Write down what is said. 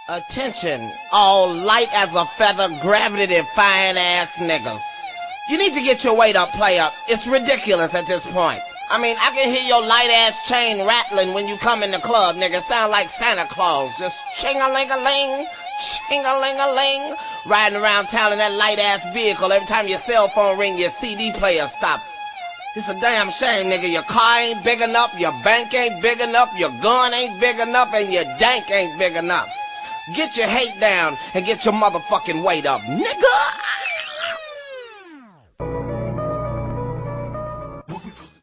Attention, all light as a feather, gravity-defying ass niggas. You need to get your weight up, player. It's ridiculous at this point. I mean, I can hear your light-ass chain rattling when you come in the club, nigga. Sound like Santa Claus. Just ching-a-ling-a-ling, ching-a-ling-a-ling. Riding around town in that light-ass vehicle. Every time your cell phone ring, your CD player stop. It's a damn shame, nigga. Your car ain't big enough, your bank ain't big enough, your gun ain't big enough, and your dank ain't big enough. Get your hate down and get your motherfucking weight up, nigga!